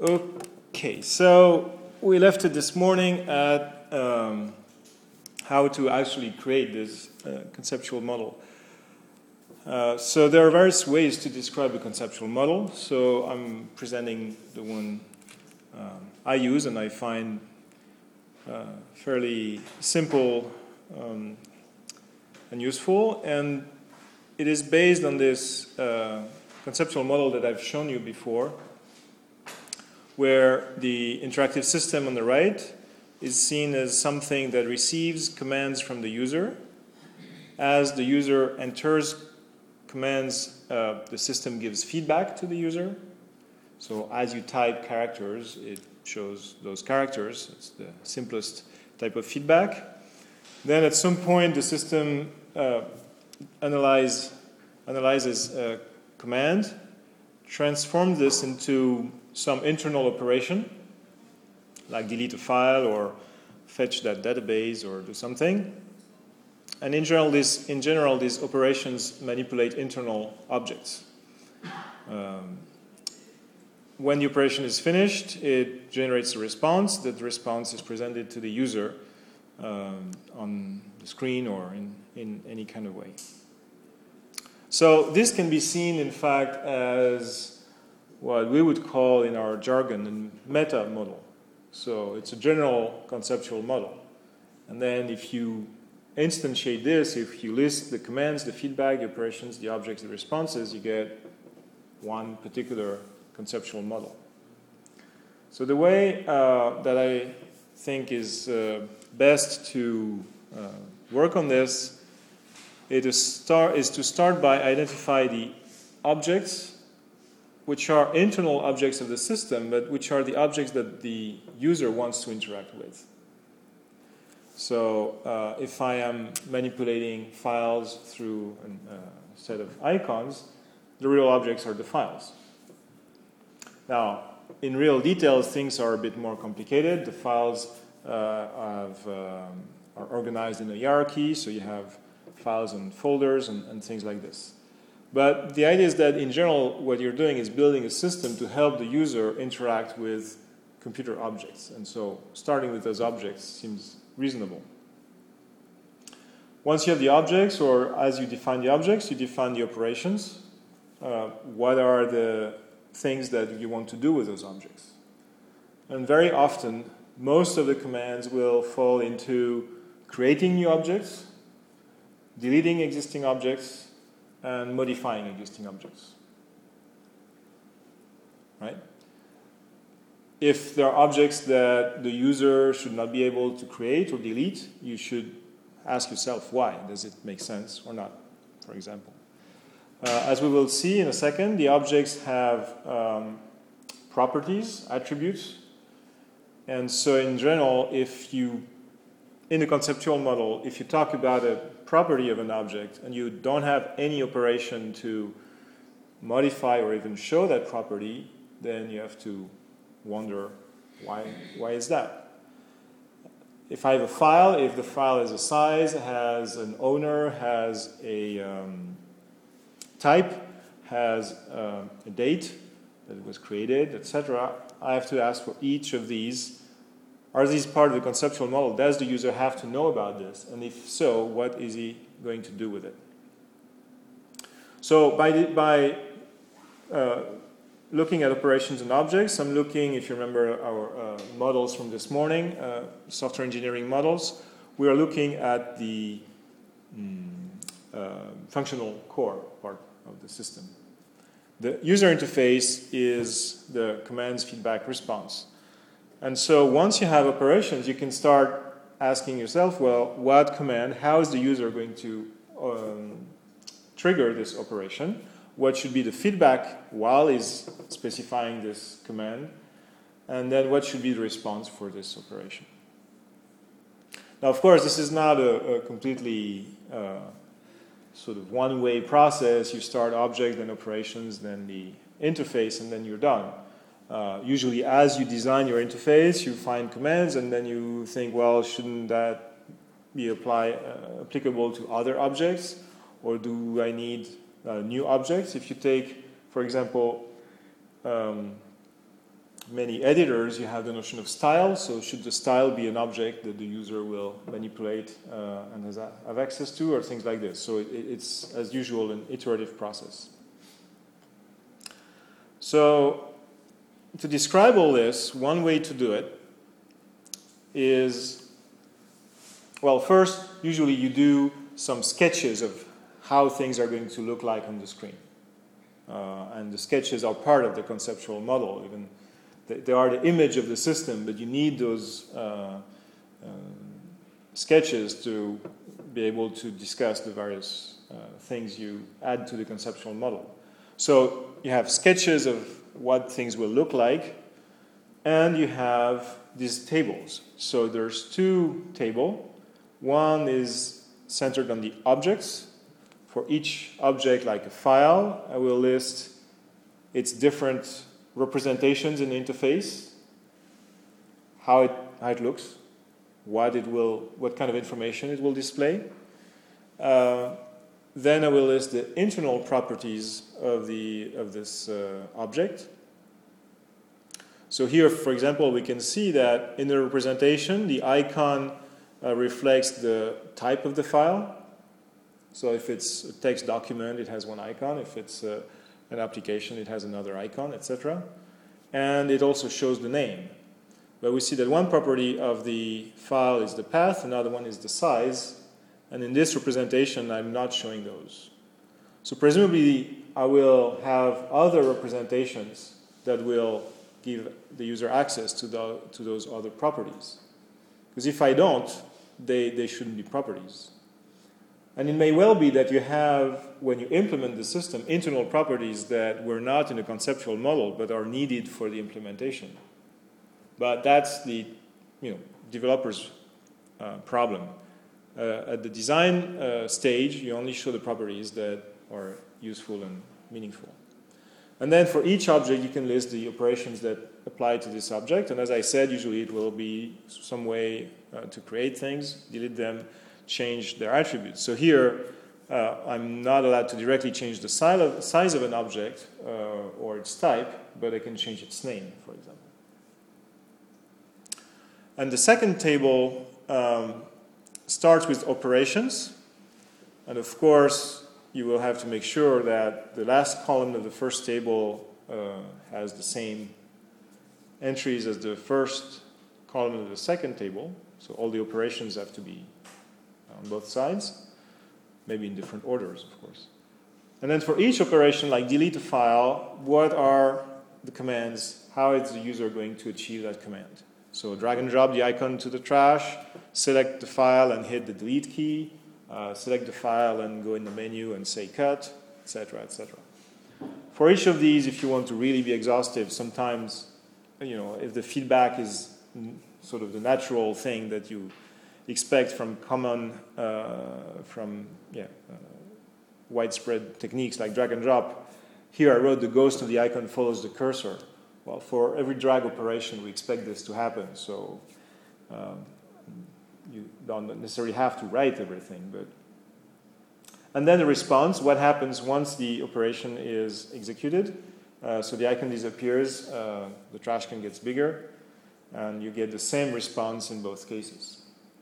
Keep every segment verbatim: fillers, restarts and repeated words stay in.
Okay, so we left it this morning at um, how to actually create this uh, conceptual model. Uh, so there are various ways to describe a conceptual model. So I'm presenting the one um, I use and I find uh, fairly simple um, and useful. And it is based on this uh, conceptual model that I've shown you before, where the interactive system on the right is seen as something that receives commands from the user. As the user enters commands, uh, the system gives feedback to the user. So as you type characters, it shows those characters. It's the simplest type of feedback. Then at some point, the system uh, analyze, analyzes a command, transforms this into some internal operation, like delete a file or fetch that database or do something. And in general, this, in general these operations manipulate internal objects. Um, when the operation is finished, it generates a response. That response is presented to the user um, on the screen or in, in any kind of way. So this can be seen, in fact, as what we would call in our jargon a meta model. So it's a general conceptual model. And then if you instantiate this, if you list the commands, the feedback, the operations, the objects, the responses, you get one particular conceptual model. So the way uh, that I think is uh, best to uh, work on this is to, start, is to start by identify the objects which are internal objects of the system, but which are the objects that the user wants to interact with. So uh, if I am manipulating files through a uh, set of icons, the real objects are the files. Now, in real details, things are a bit more complicated. The files uh, have, um, are organized in a hierarchy, so you have files and folders and, and things like this. But the idea is that in general, what you're doing is building a system to help the user interact with computer objects. And so starting with those objects seems reasonable. Once you have the objects, or as you define the objects, you define the operations. Uh, what are the things that you want to do with those objects? And very often, most of the commands will fall into creating new objects, deleting existing objects, and modifying existing objects. Right? If there are objects that the user should not be able to create or delete, you should ask yourself why. Does it make sense or not, for example? Uh, as we will see in a second, the objects have um, properties, attributes. And so in general, if you, in the conceptual model, if you talk about a property of an object and you don't have any operation to modify or even show that property, then you have to wonder why, why is that? If I have a file, if the file has a size, has an owner, has a um, type, has uh, a date that it was created, et cetera, I have to ask for each of these. Are these part of the conceptual model? Does the user have to know about this? And if so, what is he going to do with it? So by, the, by uh, looking at operations and objects, I'm looking, if you remember our uh, models from this morning, uh, software engineering models, we are looking at the mm, uh, functional core part of the system. The user interface is the commands, feedback, response. And so once you have operations, you can start asking yourself, well, what command, how is the user going to um, trigger this operation? What should be the feedback while he's specifying this command? And then what should be the response for this operation? Now, of course, this is not a, a completely uh, sort of one-way process. You start object, then operations, then the interface, and then you're done. Uh, usually, as you design your interface, you find commands, and then you think, well, shouldn't that be apply, uh, applicable to other objects? Or do I need uh, new objects? If you take, for example, um, many editors, you have the notion of style. So should the style be an object that the user will manipulate uh, and has a, have access to, or things like this. So it, it's, as usual, an iterative process. So to describe all this, one way to do it is, well, first, usually you do some sketches of how things are going to look like on the screen. Uh, and the sketches are part of the conceptual model. Even they, they are the image of the system, but you need those uh, uh, sketches to be able to discuss the various uh, things you add to the conceptual model. So you have sketches of what things will look like, and you have these tables. So there's two tables. One is centered on the objects. For each object, like a file, I will list its different representations in the interface, how it, how it looks, what it will, what kind of information it will display. Uh, then I will list the internal properties of the of this uh, object. So here, for example, we can see that in the representation, the icon uh, reflects the type of the file. So if it's a text document, it has one icon. If it's uh, an application, it has another icon, et cetera. And it also shows the name. But we see that one property of the file is the path, another one is the size. And in this representation, I'm not showing those. So presumably, I will have other representations that will give the user access to, the, to those other properties. Because if I don't, they, they shouldn't be properties. And it may well be that you have, when you implement the system, internal properties that were not in the conceptual model but are needed for the implementation. But that's the you know, developer's uh, problem. Uh, at the design uh, stage, you only show the properties that are useful and meaningful. And then for each object, you can list the operations that apply to this object. And as I said, usually it will be some way uh, to create things, delete them, change their attributes. So here, uh, I'm not allowed to directly change the size of an object uh, or its type, but I can change its name, for example. And the second table um, starts with operations. And of course, you will have to make sure that the last column of the first table uh, has the same entries as the first column of the second table. So all the operations have to be on both sides, maybe in different orders, of course. And then for each operation, like delete a file, what are the commands? How is the user going to achieve that command? So drag and drop the icon to the trash, select the file and hit the delete key, uh, select the file and go in the menu and say cut, et cetera, et cetera. For each of these, if you want to really be exhaustive, sometimes, you know, if the feedback is sort of the natural thing that you expect from common, uh, from yeah, uh, widespread techniques like drag and drop. Here I wrote the ghost of the icon follows the cursor. Well, for every drag operation, we expect this to happen. So um, you don't necessarily have to write everything. But and then the response, what happens once the operation is executed? Uh, so the icon disappears, uh, the trash can gets bigger, and you get the same response in both cases.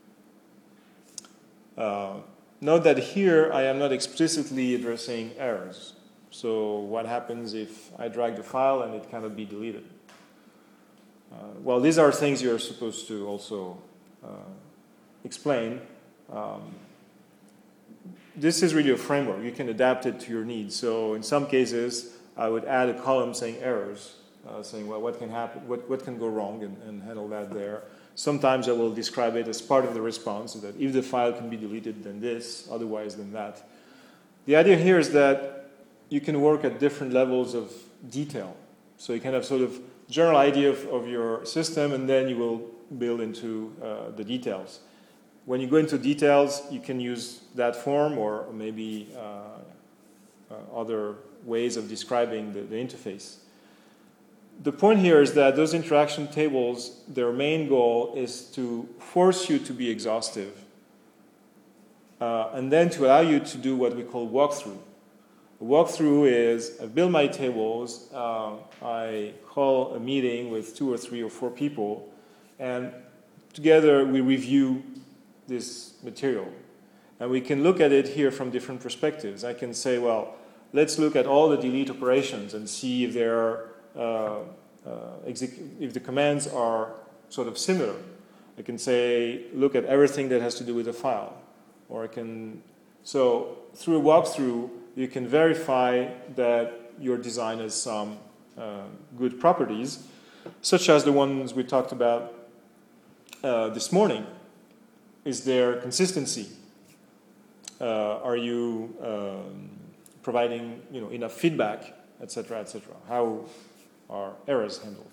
Uh, note that here I am not explicitly addressing errors. So what happens if I drag the file and it cannot be deleted? Uh, well, these are things you're supposed to also uh, explain. Um, this is really a framework. You can adapt it to your needs. So in some cases, I would add a column saying errors, uh, saying, well, what can happen, what, what can go wrong, and, and handle that there. Sometimes I will describe it as part of the response, so that if the file can be deleted, then this, otherwise then that. The idea here is that you can work at different levels of detail. So you can have sort of general idea of, of your system, and then you will build into uh, the details. When you go into details, you can use that form or maybe uh, uh, other ways of describing the, the interface. The point here is that those interaction tables, their main goal is to force you to be exhaustive uh, and then to allow you to do what we call walkthrough. A walkthrough is I build my tables, uh, I call a meeting with two or three or four people, and together we review this material. And we can look at it here from different perspectives. I can say, well, let's look at all the delete operations and see if they are, uh, uh, if the commands are sort of similar. I can say, look at everything that has to do with the file. Or I can, so through a walkthrough, you can verify that your design has some uh, good properties, such as the ones we talked about uh, this morning. Is there consistency? Uh, are you um, providing, you know, enough feedback, et cetera, et cetera? How are errors handled?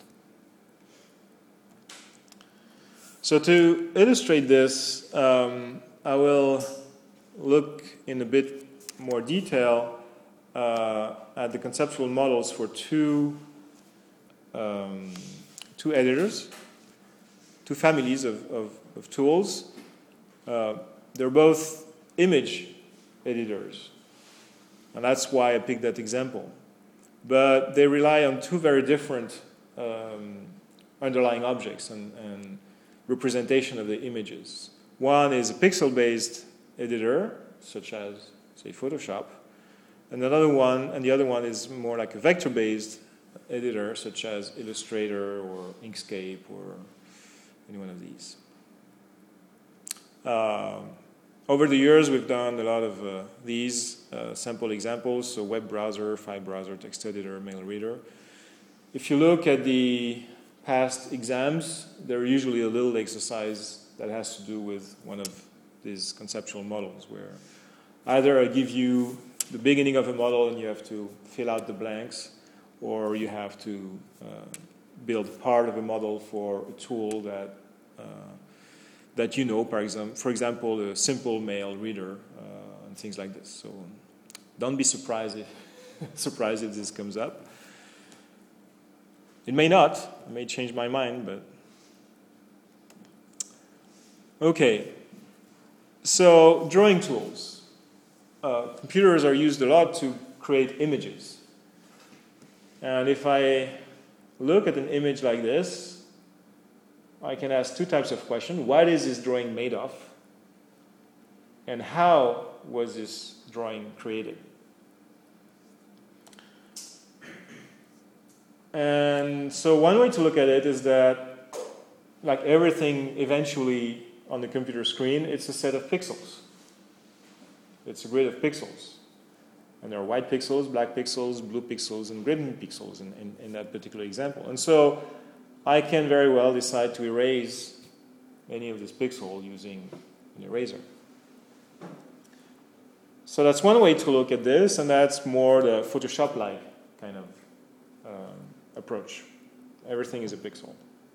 So to illustrate this, um, I will look in a bit more detail uh, at the conceptual models for two um, two editors, two families of, of, of tools. Uh, they're both image editors, and that's why I picked that example. But they rely on two very different um, underlying objects and, and representation of the images. One is a pixel-based editor, such as, say, Photoshop, and another one, and the other one is more like a vector-based editor, such as Illustrator or Inkscape or any one of these. Uh, over the years, we've done a lot of uh, these uh, sample examples, so web browser, file browser, text editor, mail reader. If you look at the past exams, they're usually a little exercise that has to do with one of these conceptual models, where either I give you the beginning of a model and you have to fill out the blanks, or you have to uh, build part of a model for a tool that uh, that you know, for example, for example, a simple mail reader uh, and things like this. So don't be surprised if surprised if this comes up. It may not. It may change my mind, but okay. So drawing tools. Uh, computers are used a lot to create images. And if I look at an image like this, I can ask two types of questions. What is this drawing made of? And how was this drawing created? And so one way to look at it is that, like everything eventually on the computer screen, it's a set of pixels. It's a grid of pixels. And there are white pixels, black pixels, blue pixels, and green pixels in, in, in that particular example. And so I can very well decide to erase any of this pixel using an eraser. So that's one way to look at this, and that's more the Photoshop-like kind of um, approach. Everything is a pixel.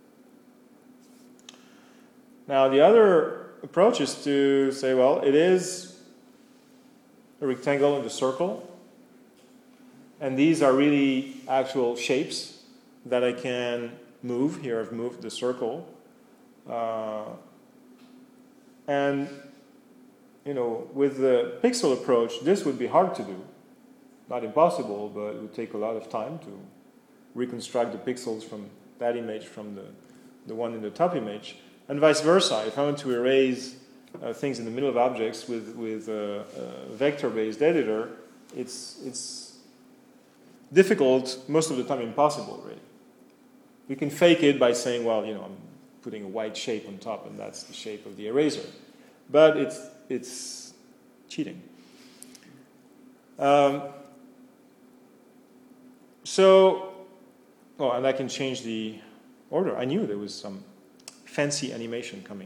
Now the other approach is to say, well, it is a rectangle and a circle, and these are really actual shapes that I can move. Here I've moved the circle. Uh, and, you know, with the pixel approach, this would be hard to do. Not impossible, but it would take a lot of time to reconstruct the pixels from that image from the, the one in the top image. And vice versa. If I want to erase uh, things in the middle of objects with, with a, a vector-based editor, it's, it's difficult, most of the time impossible, really. You can fake it by saying, well, you know, I'm putting a white shape on top, and that's the shape of the eraser. But it's, it's cheating. Um, so, oh, and I can change the order. I knew there was some fancy animation coming.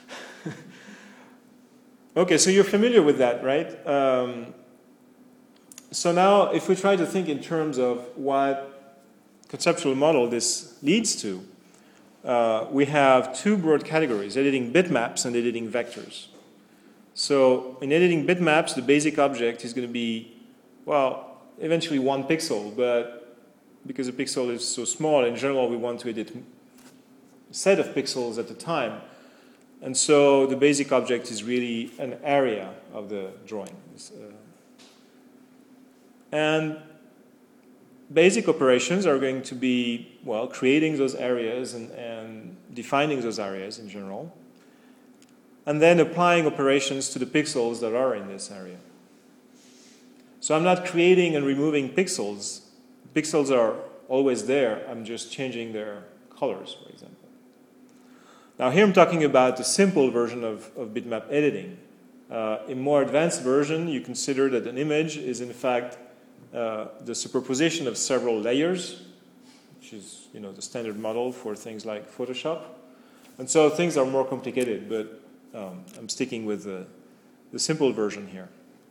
Okay, so you're familiar with that, right? Um, so now, if we try to think in terms of what conceptual model this leads to, uh, we have two broad categories, editing bitmaps and editing vectors. So in editing bitmaps, the basic object is going to be, well, eventually one pixel, but because a pixel is so small, in general we want to edit a set of pixels at a time. And so the basic object is really an area of the drawing. Uh, And basic operations are going to be, well, creating those areas and, and defining those areas in general, and then applying operations to the pixels that are in this area. So I'm not creating and removing pixels. Pixels are always there. I'm just changing their colors, for example. Now here I'm talking about the simple version of, of bitmap editing. Uh, in more advanced version, you consider that an image is in fact uh, the superposition of several layers, which is, you know, the standard model for things like Photoshop. And so things are more complicated, but um, I'm sticking with the, the simple version here.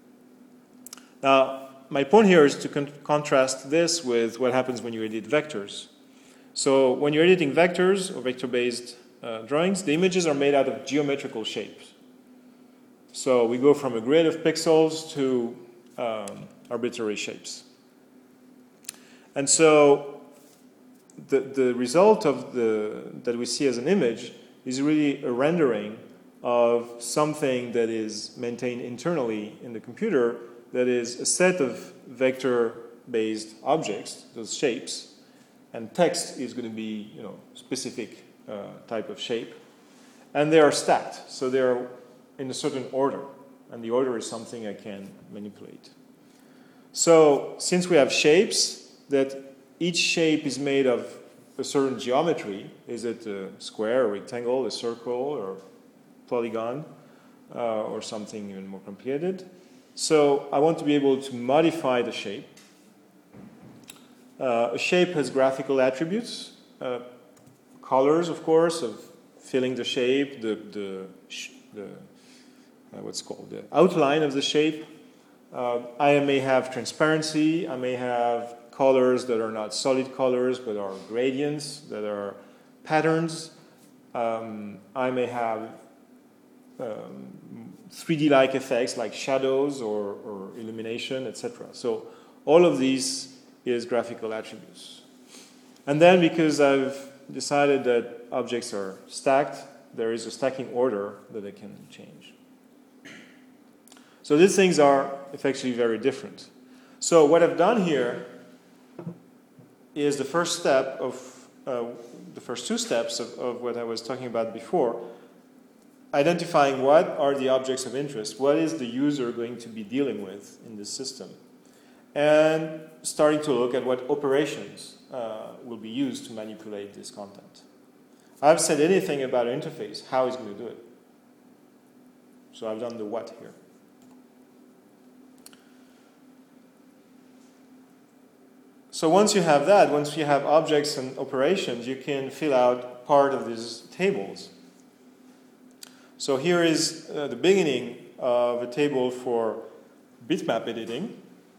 Now, my point here is to con contrast this with what happens when you edit vectors. So when you're editing vectors or vector-based uh, drawings, the images are made out of geometrical shapes. So we go from a grid of pixels to um, arbitrary shapes. And so the, the result of the, that we see as an image is really a rendering of something that is maintained internally in the computer, that is a set of vector-based objects, those shapes, and text is going to be, you know, specific uh, type of shape. And they are stacked, so they are in a certain order, and the order is something I can manipulate. So since we have shapes, that each shape is made of a certain geometry, is it a square, a rectangle, a circle, or polygon, uh, or something even more complicated. So I want to be able to modify the shape. Uh, a shape has graphical attributes, uh, colors, of course, of filling the shape, the, the, the uh, what's called the outline of the shape. Uh, I may have transparency. I may have colors that are not solid colors, but are gradients, that are patterns. Um, I may have um, three D-like effects like shadows or, or illumination, et cetera. So all of these is graphical attributes. And then because I've decided that objects are stacked, there is a stacking order that I can change. So these things are effectively very different. So what I've done here is the first step of, uh, the first two steps of, of what I was talking about before, identifying what are the objects of interest, what is the user going to be dealing with in this system, and starting to look at what operations uh, will be used to manipulate this content. I haven't said anything about an interface, how it's going to do it. So I've done the what here. So once you have that, once you have objects and operations, you can fill out part of these tables. So here is uh, the beginning of a table for bitmap editing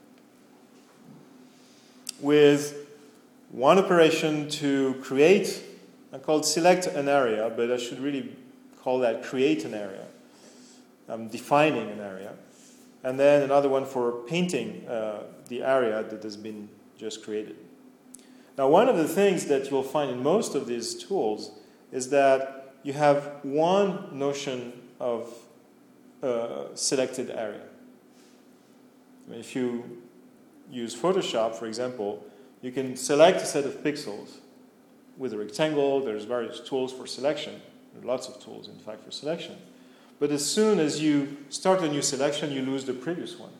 with one operation to create, I call it select an area, but I should really call that create an area. I'm defining an area. And then another one for painting uh, the area that has been just created. Now, one of the things that you'll find in most of these tools is that you have one notion of uh, selected area. I mean, if you use Photoshop, for example, you can select a set of pixels with a rectangle. There's various tools for selection. There are lots of tools, in fact, for selection. But as soon as you start a new selection, you lose the previous one.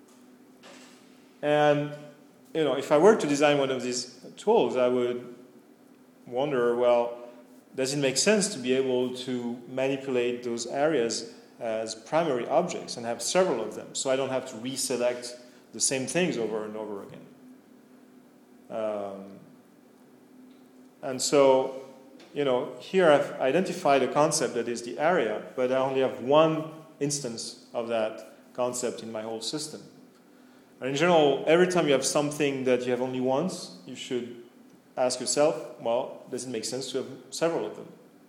And you know, if I were to design one of these tools, I would wonder, well, does it make sense to be able to manipulate those areas as primary objects and have several of them, so I don't have to reselect the same things over and over again? Um, and so, you know, here I've identified a concept that is the area, but I only have one instance of that concept in my whole system. And in general, every time you have something that you have only once, you should ask yourself, well, does it make sense to have several of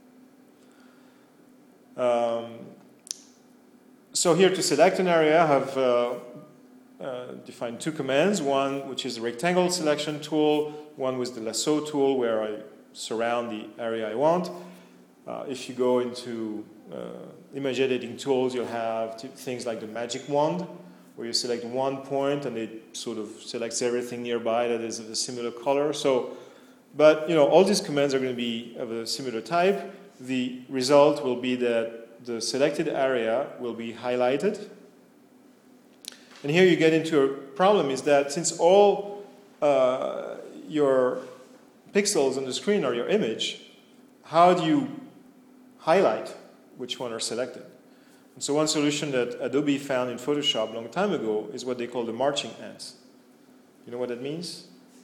them? Um, so here to select an area, I have uh, uh, defined two commands, one which is the rectangle selection tool, one with the lasso tool where I surround the area I want. Uh, if you go into uh, image editing tools, you'll have t things like the magic wand, where you select one point and it sort of selects everything nearby that is of a similar color. So, but you know, all these commands are going to be of a similar type. The result will be that the selected area will be highlighted. And here you get into a problem, is that since all uh, your pixels on the screen are your image, how do you highlight which one are selected? And so one solution that Adobe found in Photoshop a long time ago is what they call the marching ants. You know what that means?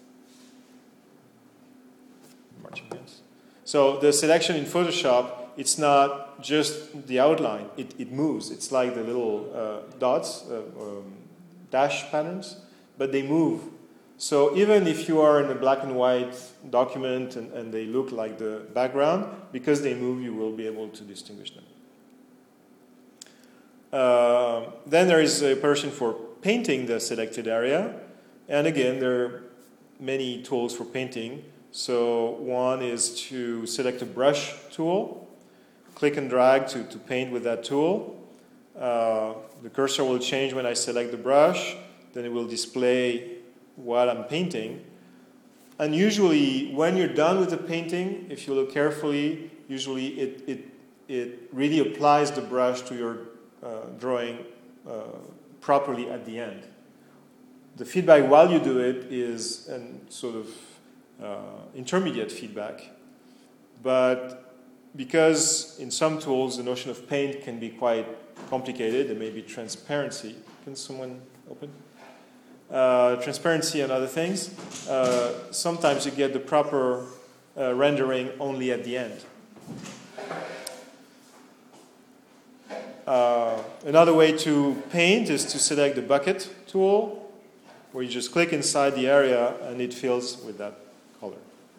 Marching ants. So the selection in Photoshop, it's not just the outline, it, it moves. It's like the little uh, dots, uh, um, dash patterns, but they move. So even if you are in a black and white document and, and they look like the background, because they move, you will be able to distinguish them. Uh, then there is a operation for painting the selected area. And again, there are many tools for painting. So one is to select a brush tool, click and drag to, to paint with that tool. Uh, the cursor will change when I select the brush. Then it will display what I'm painting. And usually, when you're done with the painting, if you look carefully, usually it, it, it really applies the brush to your uh, drawing uh, properly at the end. The feedback while you do it is a sort of uh, intermediate feedback. But because in some tools the notion of paint can be quite complicated, there may be transparency. Can someone open? Uh, transparency and other things. Uh, sometimes you get the proper uh, rendering only at the end. Uh, another way to paint is to select the bucket tool, where you just click inside the area and it fills with that color.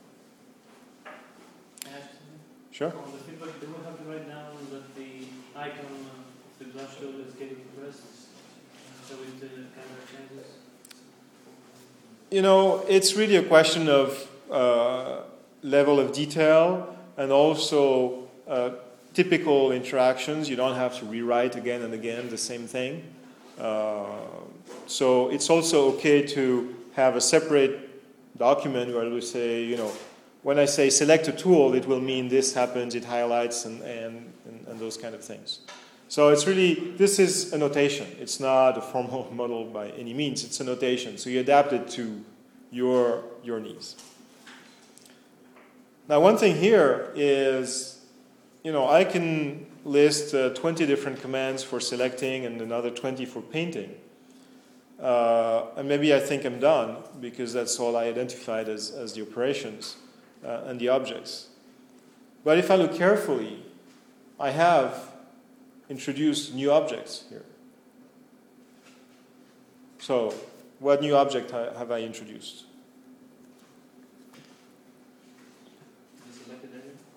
Sure. On the feedback, do we have to write down that the icon of the brush tool is getting pressed, so it uh, kind of changes? You know, it's really a question of uh, level of detail and also uh, typical interactions. You don't have to rewrite again and again the same thing. Uh, so it's also okay to have a separate document where we say, you know, when I say select a tool, it will mean this happens, it highlights, and, and, and, and those kind of things. So it's really, this is a notation. It's not a formal model by any means. It's a notation. So you adapt it to your, your needs. Now, one thing here is, you know, I can list uh, twenty different commands for selecting and another twenty for painting. Uh, and maybe I think I'm done because that's all I identified as, as the operations uh, and the objects. But if I look carefully, I have introduce new objects here. So, what new object have I introduced? The selected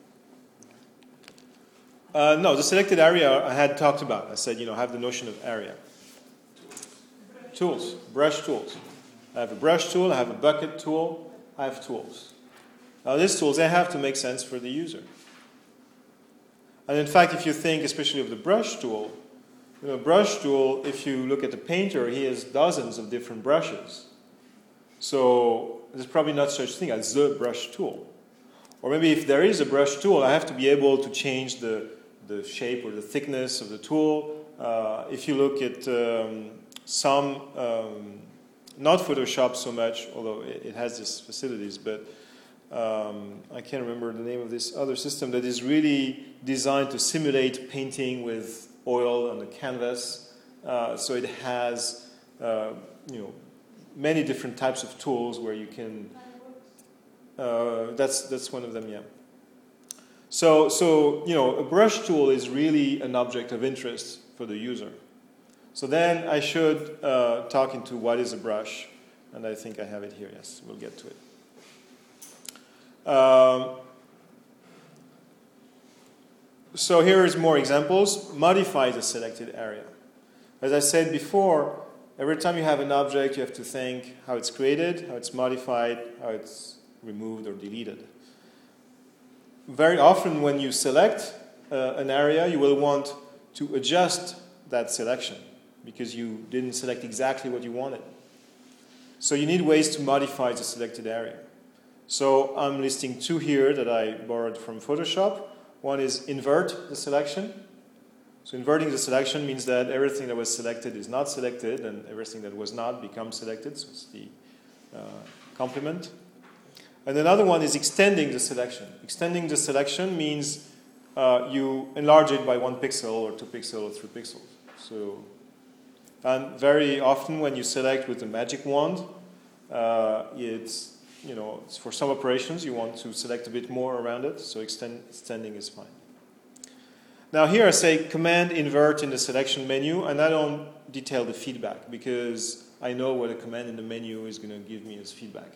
area? Uh, no, the selected area I had talked about. I said, you know, have the notion of area. Tools, brush tools. I have a brush tool, I have a bucket tool, I have tools. Now, these tools, they have to make sense for the user. And in fact, if you think especially of the brush tool, you know, brush tool, if you look at the painter, he has dozens of different brushes. So there's probably not such thing as the brush tool. Or maybe if there is a brush tool, I have to be able to change the, the shape or the thickness of the tool. Uh, if you look at um, some, um, not Photoshop so much, although it, it has these facilities, but Um, I can't remember the name of this other system that is really designed to simulate painting with oil on the canvas. Uh, so it has, uh, you know, many different types of tools where you can. Uh, that's that's one of them, yeah. So so you know, a brush tool is really an object of interest for the user. So then I should uh, talk into what is a brush, and I think I have it here. Yes, we'll get to it. Um, so here is more examples. Modify the selected area. As I said before, every time you have an object, you have to think how it's created, how it's modified, how it's removed or deleted. Very often when you select uh, an area, you will want to adjust that selection. because you didn't select exactly what you wanted. So you need ways to modify the selected area. So I'm listing two here that I borrowed from Photoshop. One is invert the selection. So inverting the selection means that everything that was selected is not selected, and everything that was not becomes selected. So it's the uh, complement. And another one is extending the selection. Extending the selection means uh, you enlarge it by one pixel or two pixels or three pixels. So, and very often when you select with the magic wand, uh, it's, you know, it's for some operations you want to select a bit more around it, so extend, extending is fine. Now here I say command invert in the selection menu, and I don't detail the feedback because I know what a command in the menu is going to give me as feedback.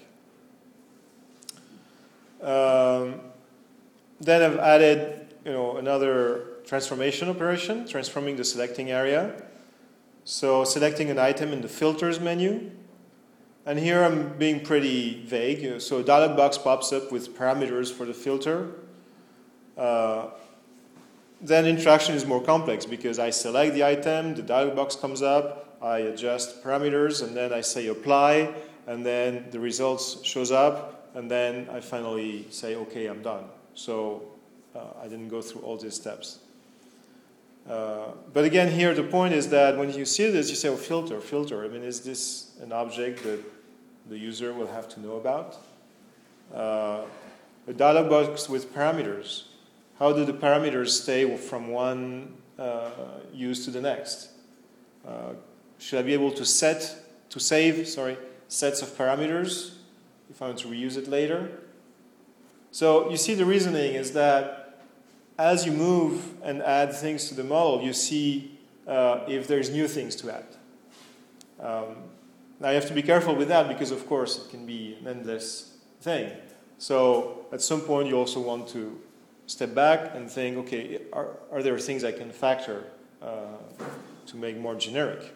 Um, then I've added, you know, another transformation operation, transforming the selecting area. So selecting an item in the filters menu. And here I'm being pretty vague. So a dialog box pops up with parameters for the filter. Uh, then interaction is more complex because I select the item, the dialog box comes up, I adjust parameters, and then I say apply, and then the results shows up, and then I finally say, okay, I'm done. So uh, I didn't go through all these steps. Uh, but again, here the point is that when you see this, you say, oh, filter, filter. I mean, is this an object that the user will have to know about? Uh, a dialog box with parameters. How do the parameters stay from one uh, use to the next? Uh, should I be able to set, to save, sorry, sets of parameters if I want to reuse it later? So you see the reasoning is that as you move and add things to the model, you see uh, if there's new things to add. Um, now you have to be careful with that because, of course, it can be an endless thing. So at some point you also want to step back and think, okay, are, are there things I can factor uh, to make more generic?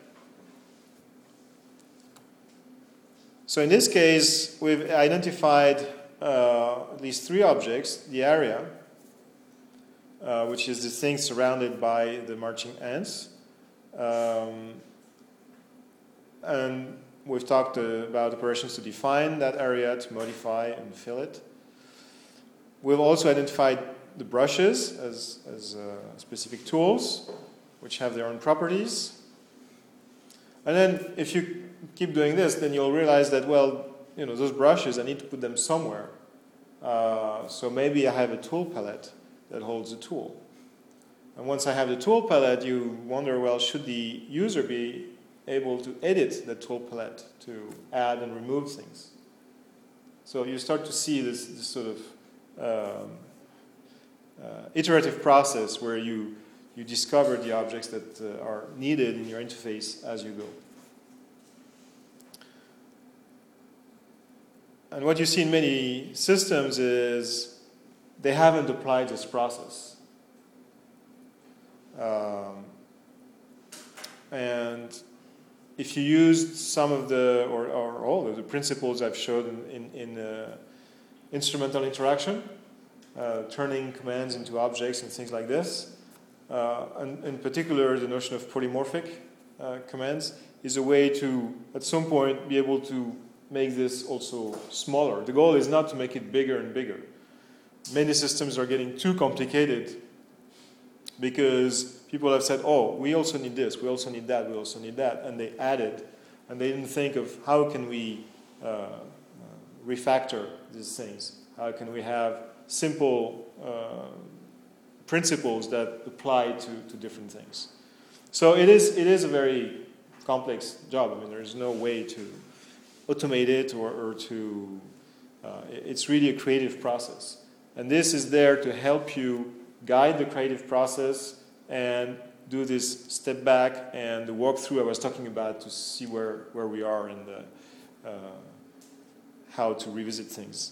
So in this case, we've identified uh, at least three objects: the area, uh, which is the thing surrounded by the marching ants, um, and we've talked uh, about operations to define that area, to modify and fill it. We've also identified the brushes as, as uh, specific tools, which have their own properties. And then if you keep doing this, then you'll realize that, well, you know, those brushes, I need to put them somewhere. Uh, so maybe I have a tool palette that holds the tool. And once I have the tool palette, you wonder, well, should the user be able to edit the tool palette to add and remove things? So you start to see this, this sort of um, uh, iterative process where you, you discover the objects that uh, are needed in your interface as you go. And what you see in many systems is they haven't applied this process. Um, and if you used some of the, or, or all of the principles I've showed in, in, in uh, instrumental interaction, uh, turning commands into objects and things like this, uh, and in particular the notion of polymorphic uh, commands is a way to, at some point, be able to make this also smaller. The goal is not to make it bigger and bigger. Many systems are getting too complicated because people have said, oh, we also need this, we also need that, we also need that, and they added, and they didn't think of how can we uh, uh, refactor these things? How can we have simple uh, principles that apply to, to different things? So it is, it is a very complex job. I mean, there's no way to automate it or, or to, uh, it's really a creative process. And this is there to help you guide the creative process and do this step back and the walkthrough I was talking about to see where, where we are and uh, how to revisit things.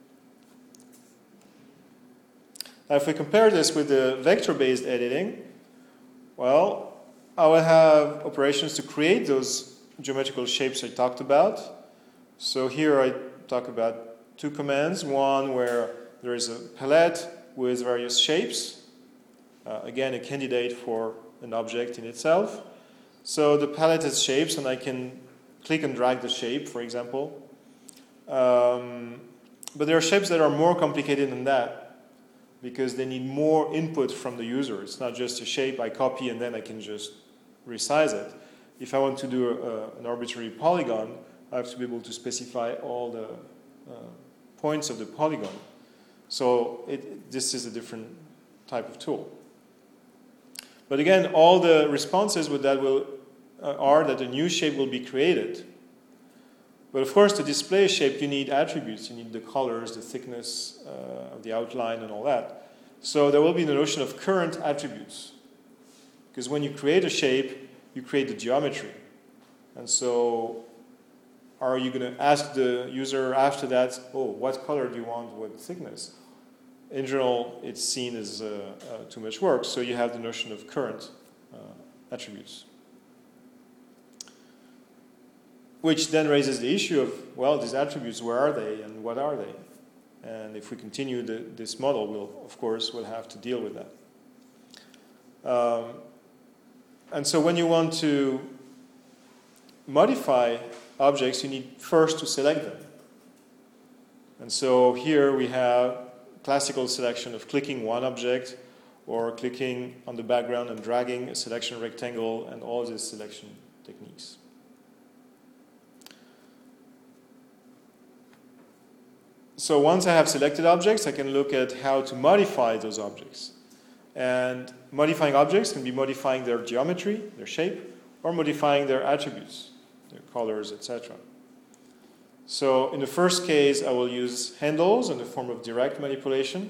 Now, if we compare this with the vector-based editing, well, I will have operations to create those geometrical shapes I talked about. So here I talk about two commands. One where there is a palette with various shapes. Uh, again, a candidate for an object in itself. So the palette has shapes, and I can click and drag the shape, for example. Um, but there are shapes that are more complicated than that because they need more input from the user. It's not just a shape I copy and then I can just resize it. If I want to do a, a, an arbitrary polygon, I have to be able to specify all the uh, points of the polygon. So it, this is a different type of tool. But again, all the responses with that will uh, are that a new shape will be created. But of course, to display a shape, you need attributes. You need the colors, the thickness uh, of the outline, and all that. So there will be the notion of current attributes. Because when you create a shape, you create the geometry. And so are you going to ask the user after that, oh, what color do you want with thickness? In general, it's seen as uh, uh, too much work, so you have the notion of current uh, attributes. Which then raises the issue of, well, these attributes, where are they and what are they? And if we continue the, this model, we'll, of course, we'll have to deal with that. Um, and so when you want to modify objects, you need first to select them. And so here we have classical selection of clicking one object or clicking on the background and dragging a selection rectangle and all these selection techniques. So once I have selected objects, I can look at how to modify those objects. And modifying objects can be modifying their geometry, their shape, or modifying their attributes, their colors, et cetera. So in the first case, I will use handles in the form of direct manipulation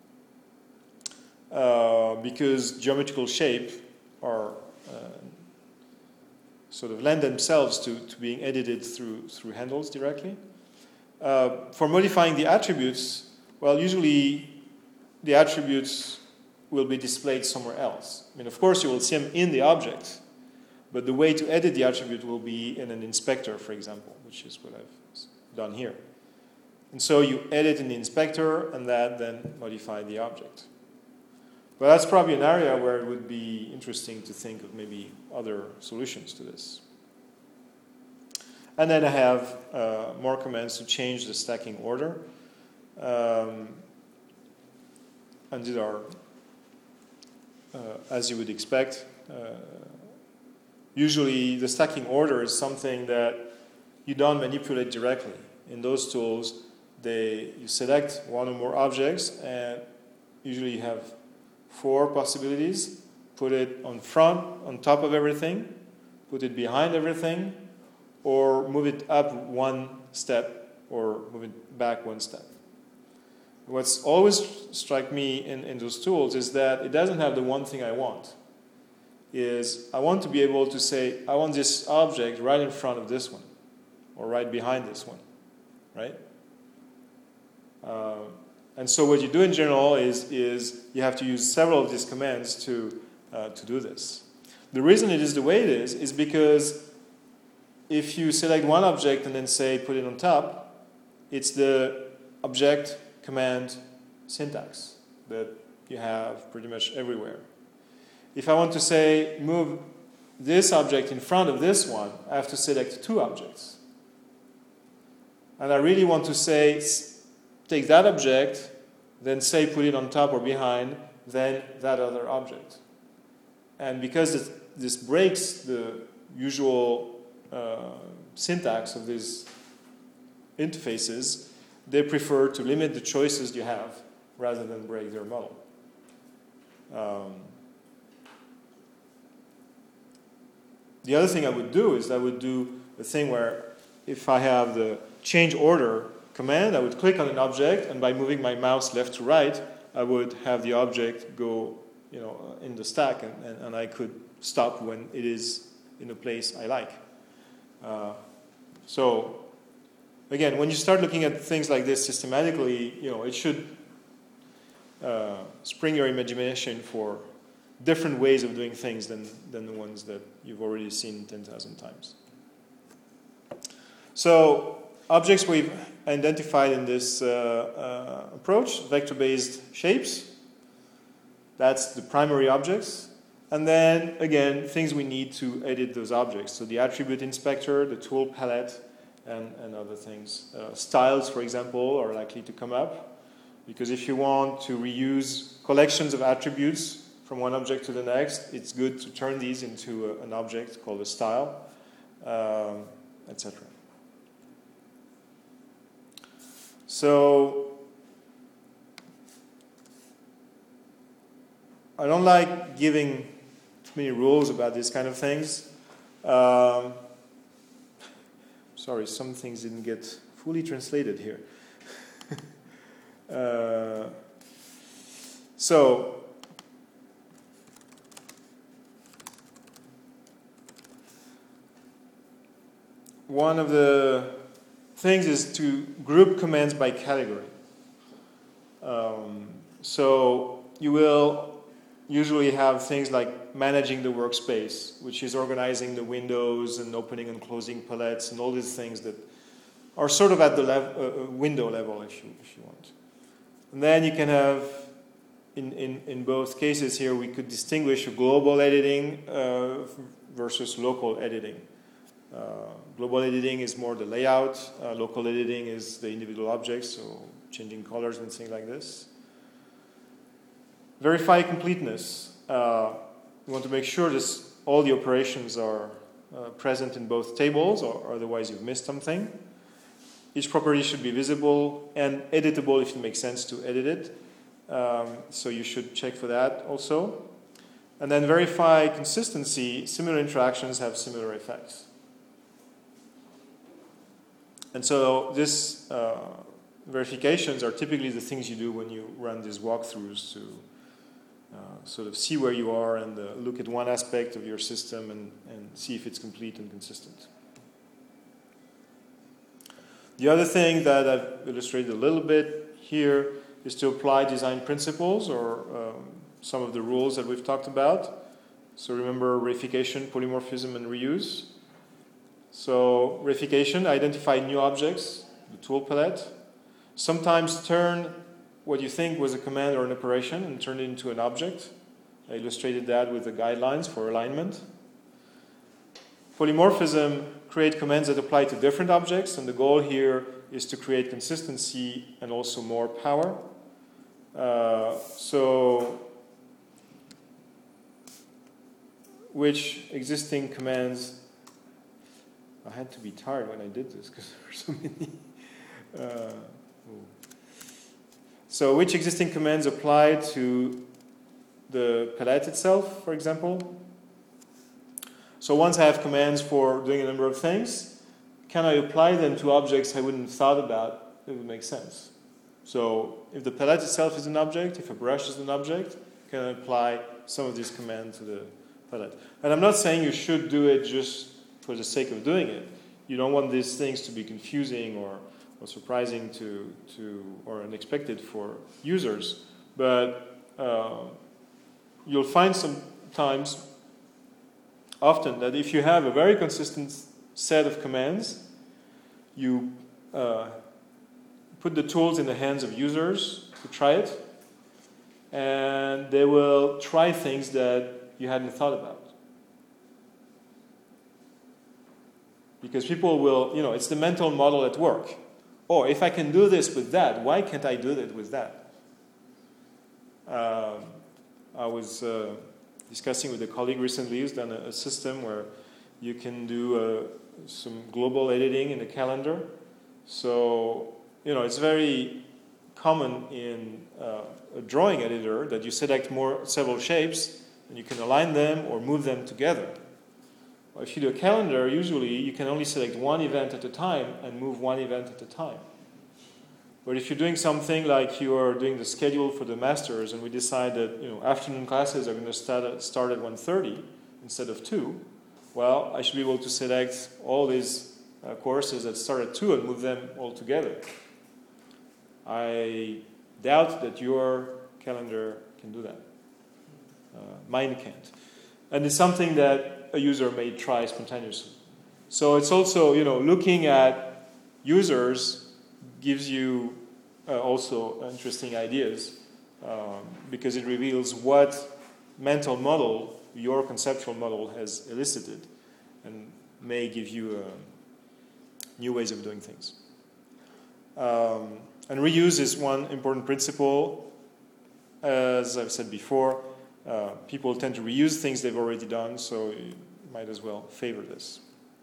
uh, because geometrical shape are uh, sort of lend themselves to, to being edited through, through handles directly. Uh, for modifying the attributes, well, usually the attributes will be displayed somewhere else. I mean, of course, you will see them in the object, but the way to edit the attribute will be in an inspector, for example, which is what I've done here. And so you edit in the inspector, and that then modify the object. But that's probably an area where it would be interesting to think of maybe other solutions to this. And then I have uh, more commands to change the stacking order. Um, and these are, uh, as you would expect, uh, usually the stacking order is something that you don't manipulate directly. In those tools, they, you select one or more objects, and usually you have four possibilities. Put it on front, on top of everything, put it behind everything, or move it up one step, or move it back one step. What's always struck me in, in those tools is that it doesn't have the one thing I want. Is I want to be able to say, I want this object right in front of this one, or right behind this one, right? Uh, and so what you do in general is, is you have to use several of these commands to, uh, to do this. The reason it is the way it is is because if you select one object and then say put it on top, it's the object command syntax that you have pretty much everywhere. If I want to say move this object in front of this one, I have to select two objects. And I really want to say, take that object, then say put it on top or behind, then that other object. And because this, this breaks the usual uh, syntax of these interfaces, they prefer to limit the choices you have rather than break their model. Um, the other thing I would do is I would do a thing where if I have the change order command, I would click on an object, and by moving my mouse left to right, I would have the object go, you know, in the stack, and, and, and I could stop when it is in a place I like. Uh, so, again, when you start looking at things like this systematically, you know, it should uh, spring your imagination for different ways of doing things than, than the ones that you've already seen ten thousand times. So, objects we've identified in this uh, uh, approach, vector-based shapes, that's the primary objects. And then, again, things we need to edit those objects. So the attribute inspector, the tool palette, and, and other things. Uh, styles, for example, are likely to come up. Because if you want to reuse collections of attributes from one object to the next, it's good to turn these into a, an object called a style, um, et cetera. So I don't like giving too many rules about these kind of things. Um, sorry, some things didn't get fully translated here. uh, so one of the things is to group commands by category. Um, so you will usually have things like managing the workspace, which is organizing the windows and opening and closing palettes and all these things that are sort of at the lev- uh, window level, if you, if you want. And then you can have, in, in, in both cases here, we could distinguish global editing uh, versus local editing. Uh, global editing is more the layout. Uh, local editing is the individual objects, so changing colors and things like this. Verify completeness. Uh, you want to make sure this, all the operations are uh, present in both tables, or otherwise you've missed something. Each property should be visible and editable if it makes sense to edit it. Um, so you should check for that also. And then verify consistency. Similar interactions have similar effects. And so this uh, verifications are typically the things you do when you run these walkthroughs to Uh, sort of see where you are and uh, look at one aspect of your system and, and see if it's complete and consistent. The other thing that I've illustrated a little bit here is to apply design principles or um, some of the rules that we've talked about. So remember reification, polymorphism, and reuse. So reification, identify new objects, the tool palette. Sometimes turn what you think was a command or an operation and turn it into an object. I illustrated that with the guidelines for alignment. Polymorphism, create commands that apply to different objects, and the goal here is to create consistency and also more power. Uh, so, which existing commands, I had to be tired when I did this because there were so many. Uh, So which existing commands apply to the palette itself, for example? So once I have commands for doing a number of things, can I apply them to objects I wouldn't have thought about? It would make sense. So if the palette itself is an object, if a brush is an object, can I apply some of these commands to the palette? And I'm not saying you should do it just for the sake of doing it. You don't want these things to be confusing or or surprising to, to or unexpected for users. But uh, you'll find sometimes, often, that if you have a very consistent set of commands, you uh, put the tools in the hands of users to try it, and they will try things that you hadn't thought about. Because people will, you know, it's the mental model at work. Oh, if I can do this with that, why can't I do that with that? Um, I was uh, discussing with a colleague recently who's done a, a system where you can do uh, some global editing in a calendar. So, you know, it's very common in uh, a drawing editor that you select more several shapes and you can align them or move them together. Well, if you do a calendar, usually you can only select one event at a time and move one event at a time. But if you're doing something like you are doing the schedule for the masters and we decide that, you know, afternoon classes are going to start at, start at one thirty instead of two, well, I should be able to select all these uh, courses that start at two and move them all together. I doubt that your calendar can do that. Uh, mine can't. And it's something that a user may try spontaneously. So it's also, you know, looking at users gives you uh, also interesting ideas um, because it reveals what mental model your conceptual model has elicited, and may give you uh, new ways of doing things. Um, and reuse is one important principle. As I've said before, uh, people tend to reuse things they've already done, so you might as well favor this.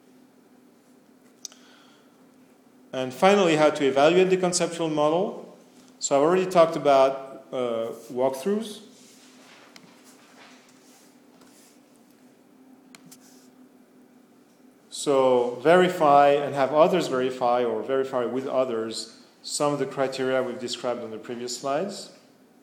And finally, how to evaluate the conceptual model. So I've already talked about uh, walkthroughs. So verify and have others verify, or verify with others, some of the criteria we've described on the previous slides.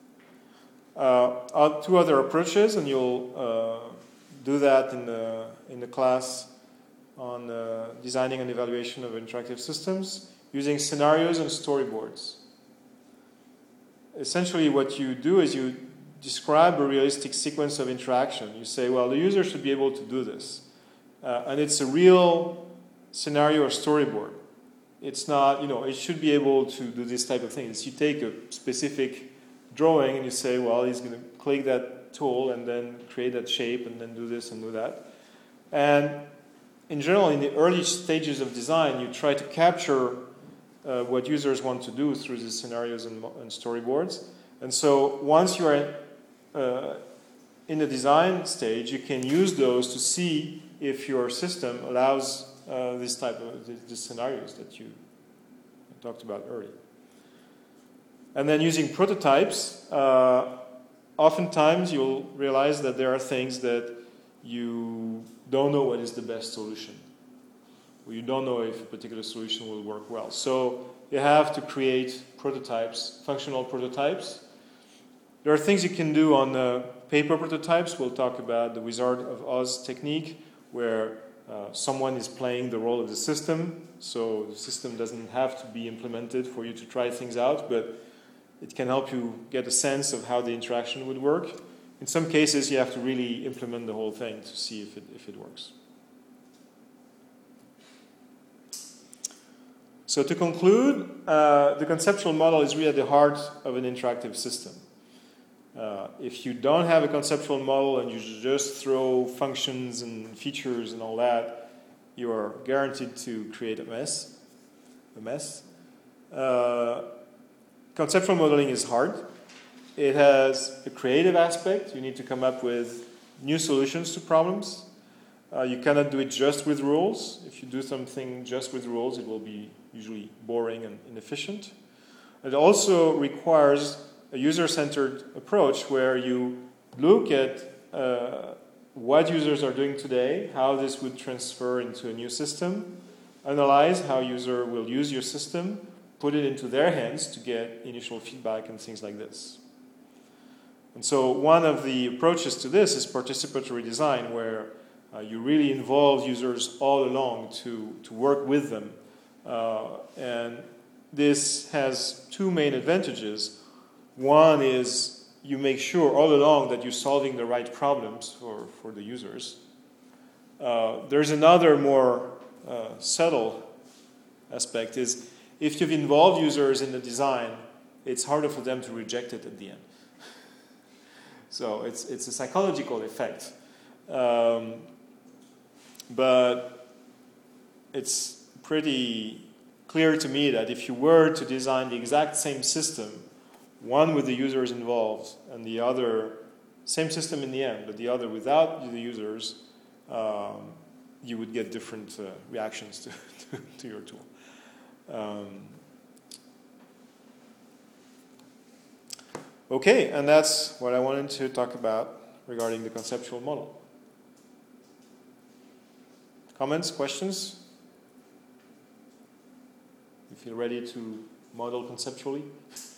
Uh, two other approaches, and you'll uh, do that in the, in the class on uh, designing and evaluation of interactive systems, using scenarios and storyboards. Essentially what you do is you describe a realistic sequence of interaction. You say, well, the user should be able to do this. Uh, and it's a real scenario or storyboard. It's not, you know, it should be able to do this type of thing. It's you take a specific drawing and you say, well, he's going to click that tool and then create that shape and then do this and do that. And in general, in the early stages of design, you try to capture uh, what users want to do through these scenarios and, and storyboards. And so once you are uh, in the design stage, you can use those to see if your system allows uh, this type of the, the scenarios that you talked about earlier. And then using prototypes, uh, oftentimes you'll realize that there are things that you don't know what is the best solution. Or you don't know if a particular solution will work well. So you have to create prototypes, functional prototypes. There are things you can do on the paper prototypes. We'll talk about the Wizard of Oz technique, where uh, someone is playing the role of the system. So the system doesn't have to be implemented for you to try things out, but it can help you get a sense of how the interaction would work. In some cases, you have to really implement the whole thing to see if it, if it works. So to conclude, uh, the conceptual model is really at the heart of an interactive system. Uh, if you don't have a conceptual model and you just throw functions and features and all that, you are guaranteed to create a mess. A mess. Uh, conceptual modeling is hard. It has a creative aspect. You need to come up with new solutions to problems. Uh, you cannot do it just with rules. If you do something just with rules, it will be usually boring and inefficient. It also requires a user-centered approach where you look at uh, what users are doing today, how this would transfer into a new system, analyze how user will use your system, put it into their hands to get initial feedback and things like this. And so one of the approaches to this is participatory design, where uh, you really involve users all along to, to work with them. Uh, and this has two main advantages. One is you make sure all along that you're solving the right problems for, for the users. Uh, there's another more uh, subtle aspect is if you've involved users in the design, it's harder for them to reject it at the end. So it's, it's a psychological effect. Um, but it's pretty clear to me that if you were to design the exact same system, one with the users involved and the other, same system in the end, but the other without the users, um, you would get different uh, reactions to, to, to your tool. Um, okay, and that's what I wanted to talk about regarding the conceptual model. Comments, questions? You feel ready to model conceptually?